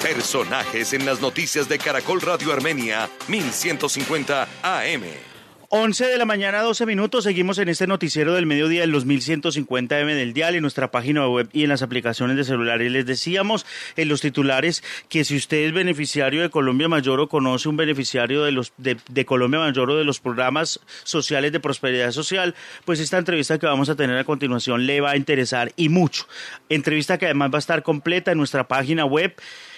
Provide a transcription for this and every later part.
Personajes en las noticias de Caracol Radio Armenia, 1150 AM. 11 de la mañana, 12 minutos. Seguimos en este noticiero del mediodía en los 1150 M del dial, en nuestra página web y en las aplicaciones de celular. Y les decíamos en los titulares que si usted es beneficiario de Colombia Mayor o conoce un beneficiario de Colombia Mayor o de los programas sociales de prosperidad social, pues esta entrevista que vamos a tener a continuación le va a interesar y mucho. Entrevista que además va a estar completa en nuestra página web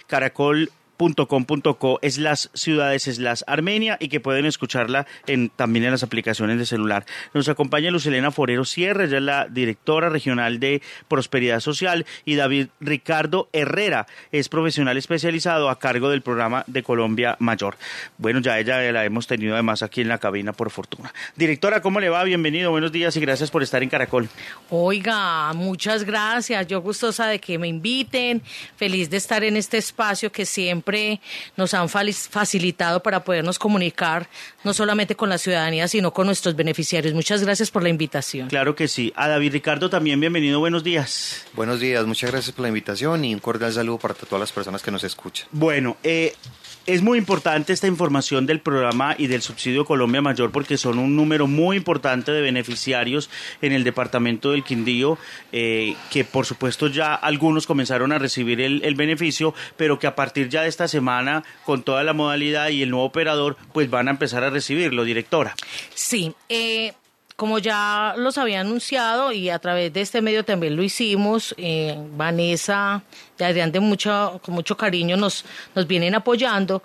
caracol.com.co/ciudades/Armenia y que pueden escucharla también en las aplicaciones de celular. Nos acompaña Lucelena Forero Sierra, ella es la directora regional de Prosperidad Social, y David Ricardo Herrera es profesional especializado a cargo del programa de Colombia Mayor. Bueno, ya ella la hemos tenido además aquí en la cabina por fortuna. Directora, ¿cómo le va? Bienvenido, buenos días y gracias por estar en Caracol. Oiga, muchas gracias, yo gustosa de que me inviten, feliz de estar en este espacio que siempre nos han facilitado para podernos comunicar no solamente con la ciudadanía, sino con nuestros beneficiarios. Muchas gracias por la invitación. Claro que sí. A David Ricardo también, bienvenido, buenos días. Buenos días, muchas gracias por la invitación y un cordial saludo para todas las personas que nos escuchan. Bueno, es muy importante esta información del programa y del subsidio Colombia Mayor porque son un número muy importante de beneficiarios en el departamento del Quindío, que por supuesto ya algunos comenzaron a recibir el beneficio, pero que a partir ya de esta semana, con toda la modalidad y el nuevo operador, pues van a empezar a recibirlo, directora. Sí, como ya los había anunciado y a través de este medio también lo hicimos, Vanessa y Adrián con mucho cariño nos vienen apoyando.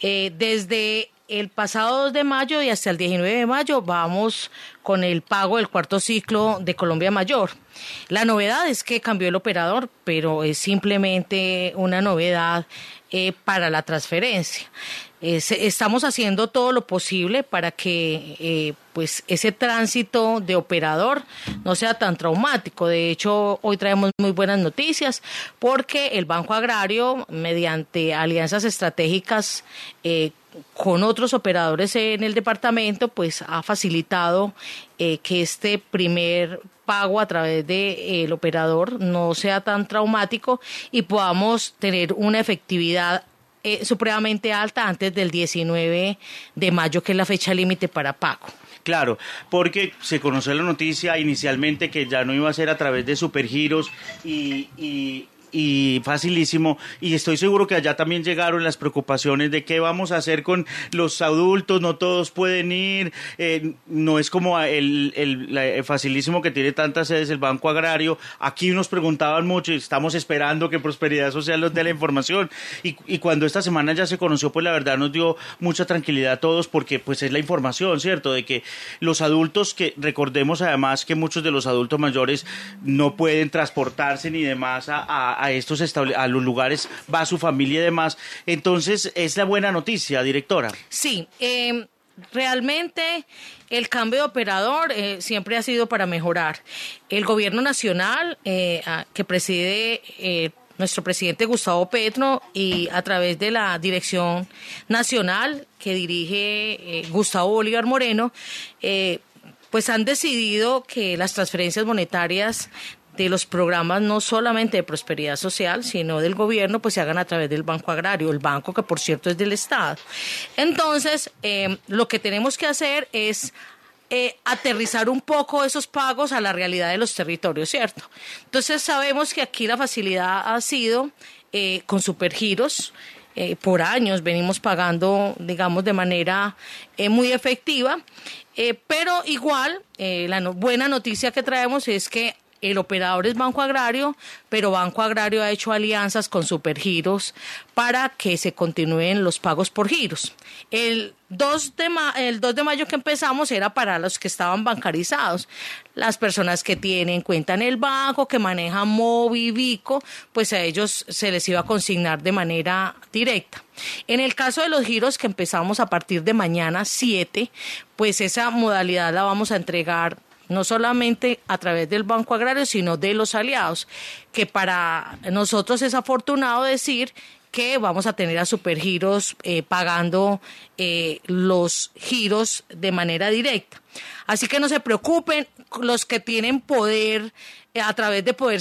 Desde el pasado 2 de mayo y hasta el 19 de mayo vamos con el pago del cuarto ciclo de Colombia Mayor. La novedad es que cambió el operador, pero es simplemente una novedad para la transferencia. Estamos haciendo todo lo posible para que pues ese tránsito de operador no sea tan traumático. De hecho, hoy traemos muy buenas noticias porque el Banco Agrario, mediante alianzas estratégicas con otros operadores en el departamento, pues ha facilitado que este primer pago a través del operador no sea tan traumático y podamos tener una efectividad supremamente alta antes del 19 de mayo, que es la fecha límite para pago. Claro, porque se conoció la noticia inicialmente que ya no iba a ser a través de supergiros y facilísimo, y estoy seguro que allá también llegaron las preocupaciones de qué vamos a hacer con los adultos, no todos pueden ir, no es como el facilísimo que tiene tantas sedes el Banco Agrario. Aquí nos preguntaban mucho y estamos esperando que Prosperidad Social nos dé la información, y cuando esta semana ya se conoció, pues la verdad nos dio mucha tranquilidad a todos porque pues es la información, ¿cierto? De que los adultos, que recordemos además que muchos de los adultos mayores no pueden transportarse ni demás a los lugares, va su familia y demás. Entonces, es la buena noticia, directora. Sí, realmente el cambio de operador siempre ha sido para mejorar. El gobierno nacional que preside nuestro presidente Gustavo Petro y a través de la dirección nacional que dirige Gustavo Bolívar Moreno, pues han decidido que las transferencias monetarias de los programas no solamente de prosperidad social, sino del gobierno, pues se hagan a través del Banco Agrario, el banco que por cierto es del Estado. Entonces, lo que tenemos que hacer es aterrizar un poco esos pagos a la realidad de los territorios, ¿cierto? Entonces sabemos que aquí la facilidad ha sido con supergiros. Por años venimos pagando, digamos, de manera muy efectiva, pero igual la buena noticia que traemos es que el operador es Banco Agrario, pero Banco Agrario ha hecho alianzas con Supergiros para que se continúen los pagos por giros. El 2 de mayo que empezamos era para los que estaban bancarizados. Las personas que tienen cuenta en el banco, que manejan Movi, Vico, pues a ellos se les iba a consignar de manera directa. En el caso de los giros que empezamos a partir de mañana 7, pues esa modalidad la vamos a entregar no solamente a través del Banco Agrario, sino de los aliados, que para nosotros es afortunado decir que vamos a tener a Supergiros pagando los giros de manera directa. Así que no se preocupen, los que tienen poder a través de poder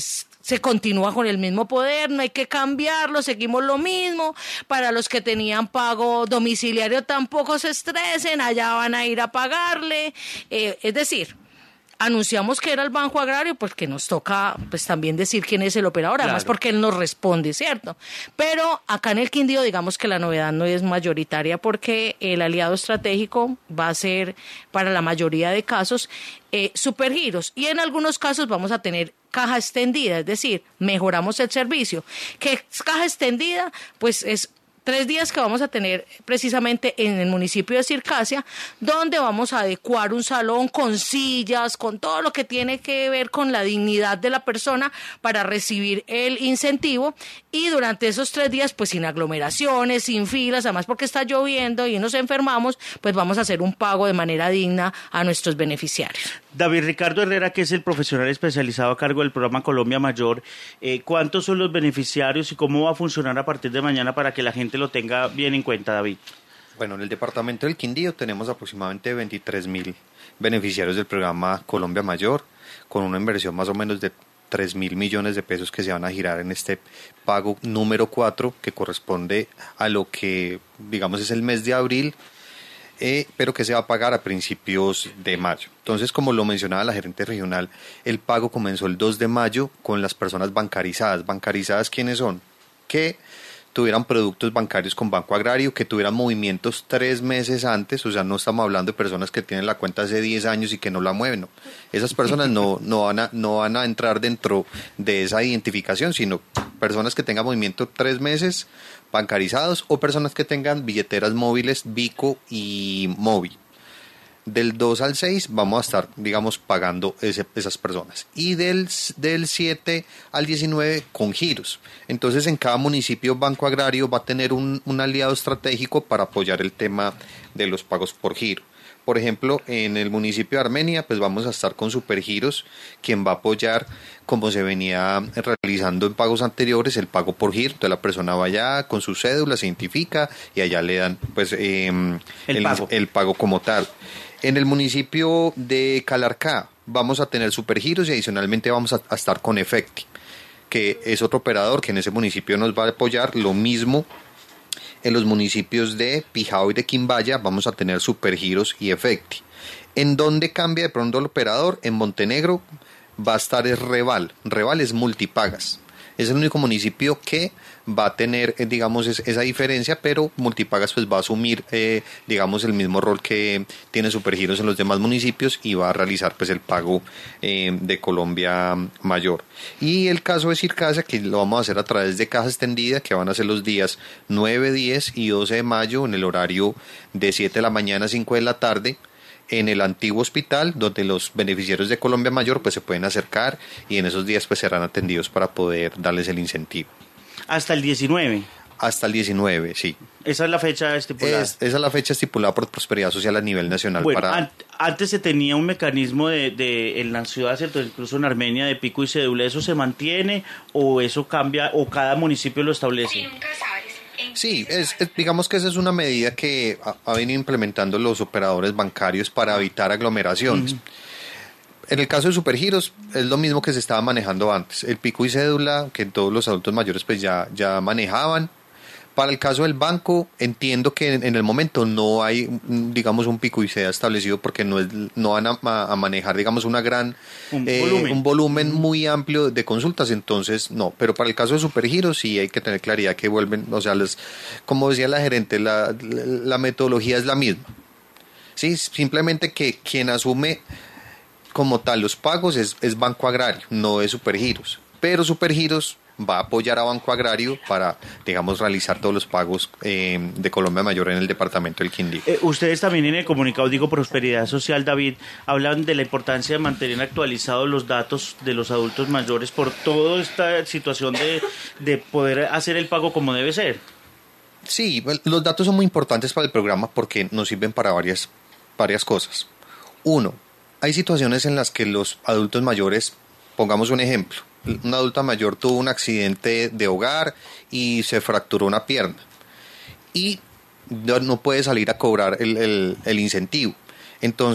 se continúa con el mismo poder, no hay que cambiarlo, seguimos lo mismo. Para los que tenían pago domiciliario tampoco se estresen, allá van a ir a pagarle. Es decir, anunciamos que era el Banco Agrario, pues que nos toca pues también decir quién es el operador, además Claro. porque él nos responde, ¿cierto? Pero acá en el Quindío digamos que la novedad no es mayoritaria porque el aliado estratégico va a ser para la mayoría de casos Supergiros, y en algunos casos vamos a tener caja extendida, es decir, mejoramos el servicio. ¿Qué es caja extendida? Pues es 3 días que vamos a tener precisamente en el municipio de Circasia, donde vamos a adecuar un salón con sillas, con todo lo que tiene que ver con la dignidad de la persona para recibir el incentivo, y durante esos 3 días pues sin aglomeraciones, sin filas, además porque está lloviendo y nos enfermamos, pues vamos a hacer un pago de manera digna a nuestros beneficiarios. David Ricardo Herrera, que es el profesional especializado a cargo del programa Colombia Mayor, ¿cuántos son los beneficiarios y cómo va a funcionar a partir de mañana para que la gente lo tenga bien en cuenta, David? Bueno, en el departamento del Quindío tenemos aproximadamente 23.000 beneficiarios del programa Colombia Mayor, con una inversión más o menos de 3.000 millones de pesos que se van a girar en este pago número 4, que corresponde a lo que, digamos, es el mes de abril, pero que se va a pagar a principios de mayo. Entonces, como lo mencionaba la gerente regional, el pago comenzó el 2 de mayo con las personas bancarizadas. ¿Bancarizadas quiénes son? Que tuvieran productos bancarios con Banco Agrario, que tuvieran movimientos 3 meses antes, o sea, no estamos hablando de personas que tienen la cuenta hace 10 años y que no la mueven, no. Esas personas no van a entrar dentro de esa identificación, sino personas que tengan movimiento 3 meses, bancarizados, o personas que tengan billeteras móviles, Bico y Móvil. Del 2 al 6 vamos a estar, digamos, pagando esas personas. Y del 7 al 19 con giros. Entonces, en cada municipio Banco Agrario va a tener un aliado estratégico para apoyar el tema de los pagos por giro. Por ejemplo, en el municipio de Armenia, pues vamos a estar con Supergiros, quien va a apoyar, como se venía realizando en pagos anteriores, el pago por giro. Entonces la persona va allá con su cédula, se identifica y allá le dan pues el pago como tal. En el municipio de Calarcá vamos a tener Supergiros y adicionalmente vamos a estar con Efecti, que es otro operador que en ese municipio nos va a apoyar. Lo mismo en los municipios de Pijao y de Quimbaya vamos a tener Supergiros y Efecti. ¿En dónde cambia de pronto el operador? En Montenegro va a estar Reval. Reval es Multipagas. Es el único municipio que va a tener, digamos, esa diferencia, pero Multipagas pues va a asumir, digamos, el mismo rol que tiene Supergiros en los demás municipios y va a realizar pues el pago de Colombia Mayor. Y el caso de Circasia, que lo vamos a hacer a través de caja extendida, que van a ser los días 9, 10 y 12 de mayo en el horario de 7 de la mañana a 5 de la tarde, en el antiguo hospital, donde los beneficiarios de Colombia Mayor pues se pueden acercar y en esos días pues serán atendidos para poder darles el incentivo. Hasta el 19. Hasta el 19, sí. Esa es la fecha estipulada. Esa es la fecha estipulada por Prosperidad Social a nivel nacional. Bueno, para... antes se tenía un mecanismo de en la ciudad, ¿cierto? Incluso en Armenia, de pico y cédula. ¿Eso se mantiene o eso cambia o cada municipio lo establece? Sí, digamos que esa es una medida que ha venido implementando los operadores bancarios para evitar aglomeraciones. Uh-huh. En el caso de Supergiros es lo mismo que se estaba manejando antes. El pico y cédula, que todos los adultos mayores pues ya manejaban. Para el caso del banco, entiendo que en el momento no hay, digamos, un pico y cédula establecido porque no van a manejar, digamos, un volumen muy amplio de consultas, entonces no. Pero para el caso de Supergiros sí hay que tener claridad que vuelven, o sea, como decía la gerente, la metodología es la misma. Sí, simplemente que quien asume como tal los pagos es Banco Agrario, no es Supergiros. Pero Supergiros va a apoyar a Banco Agrario para, digamos, realizar todos los pagos de Colombia Mayor en el departamento del Quindío. Ustedes también en el comunicado, Prosperidad Social, David, hablan de la importancia de mantener actualizados los datos de los adultos mayores por toda esta situación de poder hacer el pago como debe ser. Sí, los datos son muy importantes para el programa porque nos sirven para varias cosas. Uno, hay situaciones en las que los adultos mayores, pongamos un ejemplo, una adulta mayor tuvo un accidente de hogar y se fracturó una pierna y no puede salir a cobrar el incentivo. Entonces,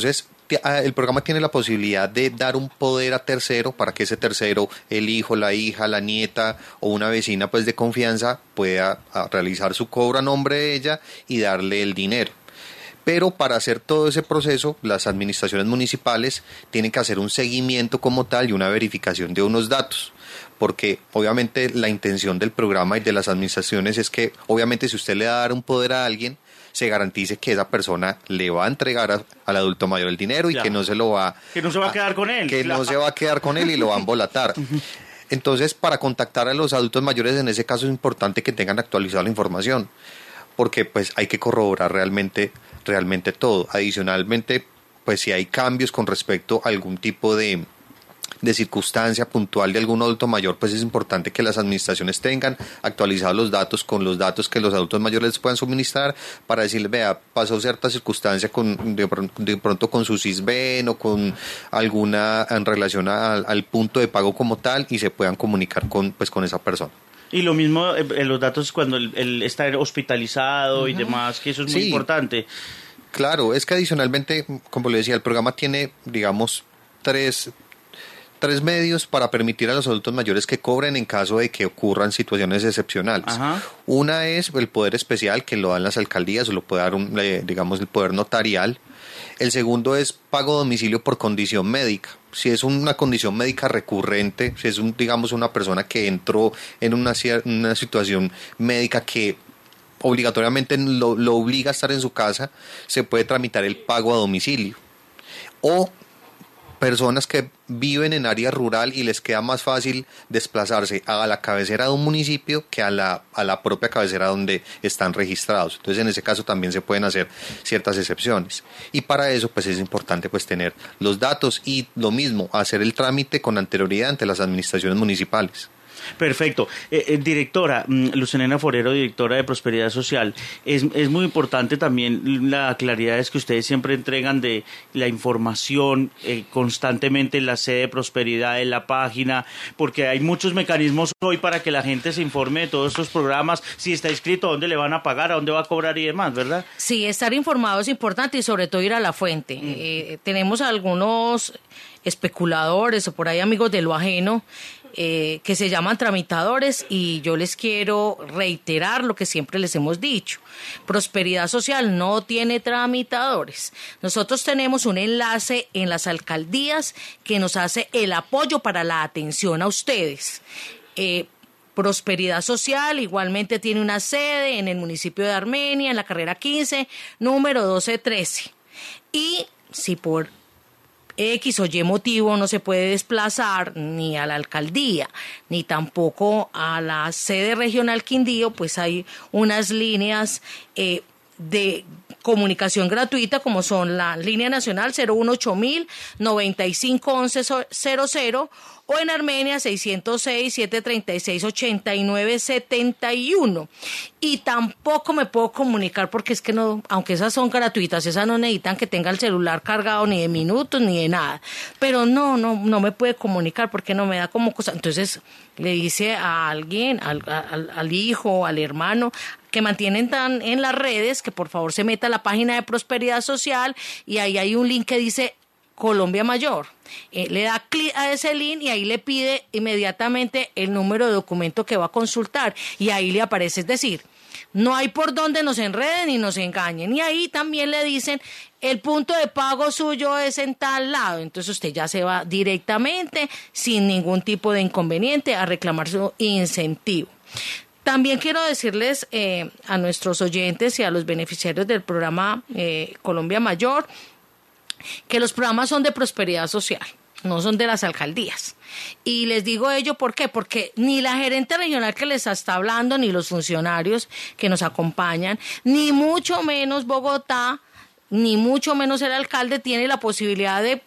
el programa tiene la posibilidad de dar un poder a tercero para que ese tercero, el hijo, la hija, la nieta o una vecina pues de confianza pueda realizar su cobro a nombre de ella y darle el dinero. Pero para hacer todo ese proceso, las administraciones municipales tienen que hacer un seguimiento como tal y una verificación de unos datos. Porque obviamente la intención del programa y de las administraciones es que obviamente si usted le va a dar un poder a alguien, se garantice que esa persona le va a entregar al adulto mayor el dinero y que no se lo va... Que no se va a quedar con él. Que no se va a quedar con él y lo va a embolatar. Entonces, para contactar a los adultos mayores, en ese caso es importante que tengan actualizada la información, porque pues hay que corroborar realmente todo. Adicionalmente, pues si hay cambios con respecto a algún tipo de circunstancia puntual de algún adulto mayor, pues es importante que las administraciones tengan actualizados los datos con los datos que los adultos mayores les puedan suministrar para decirle, vea, pasó cierta circunstancia de pronto con su CISBEN o con alguna en relación al punto de pago como tal y se puedan comunicar con esa persona. Y lo mismo los datos cuando él está hospitalizado y demás, que eso es muy importante. Claro, es que adicionalmente, como le decía, el programa tiene, digamos, tres medios para permitir a los adultos mayores que cobren en caso de que ocurran situaciones excepcionales. Ajá. Una es el poder especial que lo dan las alcaldías o lo puede dar el poder notarial. El segundo es pago a domicilio por condición médica. Si es una condición médica recurrente, si es una persona que entró en una situación médica que obligatoriamente lo obliga a estar en su casa, se puede tramitar el pago a domicilio. O personas que viven en área rural y les queda más fácil desplazarse a la cabecera de un municipio que a la propia cabecera donde están registrados. Entonces, en ese caso también se pueden hacer ciertas excepciones. Y para eso, pues es importante pues tener los datos y lo mismo, hacer el trámite con anterioridad ante las administraciones municipales. Perfecto. Directora, Lucelena Forero, directora de Prosperidad Social, es muy importante también la claridad es que ustedes siempre entregan de la información constantemente en la sede de Prosperidad, en la página, porque hay muchos mecanismos hoy para que la gente se informe de todos estos programas, si está inscrito, a dónde le van a pagar, a dónde va a cobrar y demás, ¿verdad? Sí, estar informado es importante y sobre todo ir a la fuente. Tenemos algunos especuladores o por ahí amigos de lo ajeno que se llaman tramitadores y yo les quiero reiterar lo que siempre les hemos dicho. Prosperidad Social no tiene tramitadores. Nosotros tenemos un enlace en las alcaldías que nos hace el apoyo para la atención a ustedes. Prosperidad Social igualmente tiene una sede en el municipio de Armenia, en la carrera 15, número 1213. Y si por X o Y motivo no se puede desplazar ni a la alcaldía, ni tampoco a la sede regional Quindío, pues hay unas líneas de comunicación gratuita como son la línea nacional 018.000 951100 o en Armenia 606-736-8971. Y tampoco me puedo comunicar porque es que no, aunque esas son gratuitas, esas no necesitan que tenga el celular cargado ni de minutos ni de nada. Pero no me puede comunicar porque no me da como cosa. Entonces le dice a alguien, al hijo, al hermano, que mantienen tan en las redes, que por favor se meta a la página de Prosperidad Social y ahí hay un link que dice Colombia Mayor. Le da clic a ese link y ahí le pide inmediatamente el número de documento que va a consultar y ahí le aparece, es decir, no hay por donde nos enreden y nos engañen. Y ahí también le dicen, el punto de pago suyo es en tal lado. Entonces usted ya se va directamente, sin ningún tipo de inconveniente, a reclamar su incentivo. También quiero decirles a nuestros oyentes y a los beneficiarios del programa Colombia Mayor que los programas son de Prosperidad Social, no son de las alcaldías. Y les digo ello, ¿por qué? Porque ni la gerente regional que les está hablando, ni los funcionarios que nos acompañan, ni mucho menos Bogotá, ni mucho menos el alcalde tiene la posibilidad de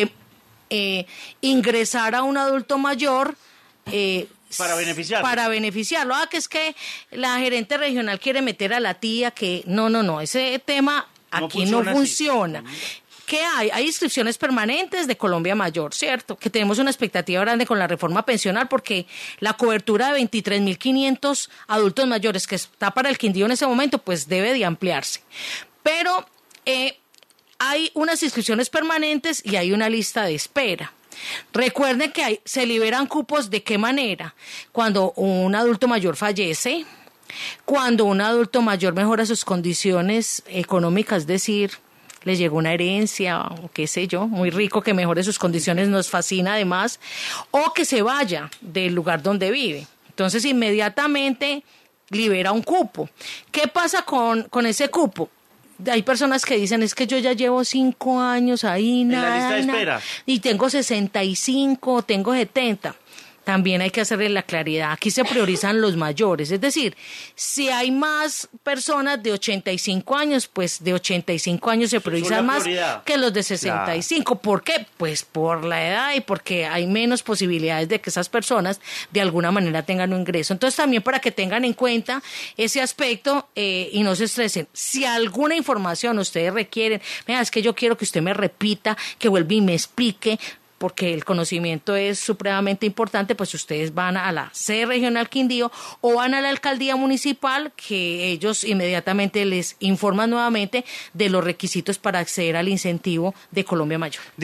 ingresar a un adulto mayor para beneficiarlo. Que es que la gerente regional quiere meter a la tía que no, ese tema aquí no funciona. ¿Qué hay? Hay inscripciones permanentes de Colombia Mayor, ¿cierto? Que tenemos una expectativa grande con la reforma pensional porque la cobertura de 23.500 adultos mayores que está para el Quindío en ese momento, pues debe de ampliarse. Pero hay unas inscripciones permanentes y hay una lista de espera. Recuerden que se liberan cupos ¿de qué manera? Cuando un adulto mayor fallece, cuando un adulto mayor mejora sus condiciones económicas, es decir, le llegó una herencia o qué sé yo, muy rico, que mejore sus condiciones, nos fascina además, o que se vaya del lugar donde vive. Entonces inmediatamente libera un cupo. ¿Qué pasa con ese cupo? Hay personas que dicen, es que yo ya llevo 5 años ahí, nada, en la lista de espera, y tengo 65, tengo 70. También hay que hacerle la claridad. Aquí se priorizan los mayores. Es decir, si hay más personas de 85 años, pues de 85 años se priorizan más que los de 65. Claro. ¿Por qué? Pues por la edad y porque hay menos posibilidades de que esas personas de alguna manera tengan un ingreso. Entonces también para que tengan en cuenta ese aspecto y no se estresen. Si alguna información ustedes requieren, mira, es que yo quiero que usted me repita, que vuelva y me explique, porque el conocimiento es supremamente importante, pues ustedes van a la sede regional Quindío o van a la alcaldía municipal, que ellos inmediatamente les informan nuevamente de los requisitos para acceder al incentivo de Colombia Mayor.